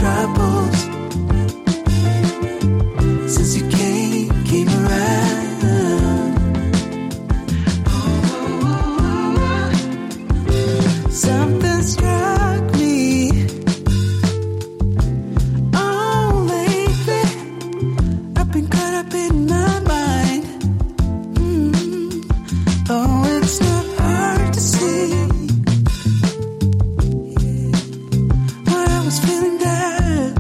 troubles. Since you came around. Something struck me. Oh, lately I've been caught up in my mind. Oh, it's not hard to see. When I was feeling down,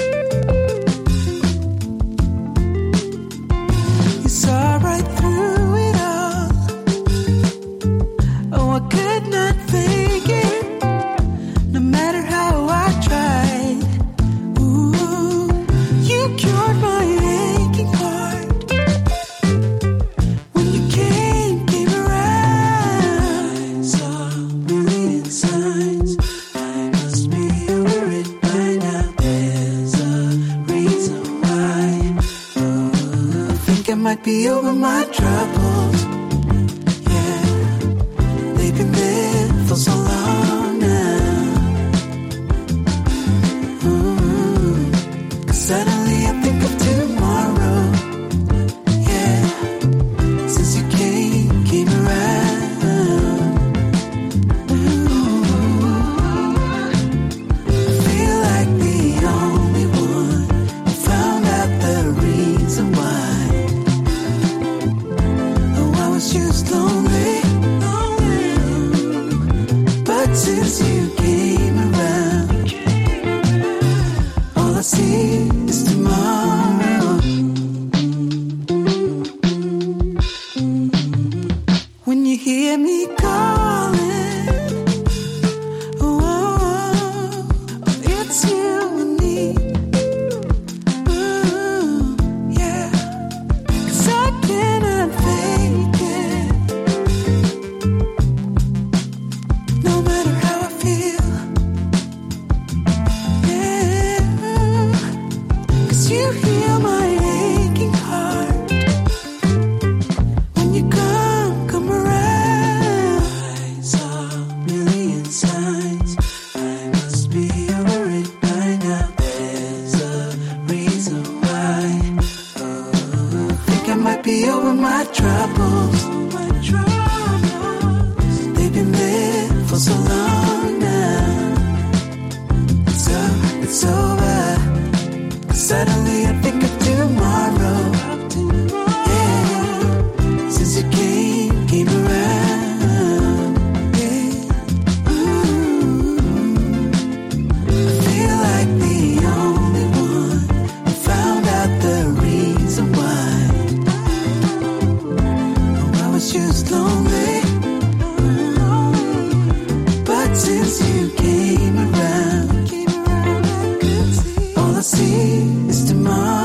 you saw right through it all. Oh, I could not fake it, no matter how I tried. Ooh, you cured my aching heart when you came around. I saw a million signs. I must be over it by now. There's a reason why. Oh, I think I might be over my troubles. Yeah, they've been there for so long now. Ooh, 'cause suddenly I think of tomorrow. Yeah, since you came around. Ooh, I feel like the only one who found out the reason why. Oh, I was just lonely, but since you came around, all I see is tomorrow. When you hear me calling, oh, it's you and me. Ooh, yeah, 'cause I cannot fake it, no matter how I feel. Yeah, 'cause you heal my aching heart when you come around. I saw a million signs. I must be over it by now. There's a reason why. Oh, I think I might be over my troubles. They've been there for so long now. It's over. 'Cause suddenly I think of tomorrow. Yeah, since you came around. Yeah, ooh, I feel like the only one who found out the reason why. Oh, I was just lonely, but since you came around, all I see is tomorrow.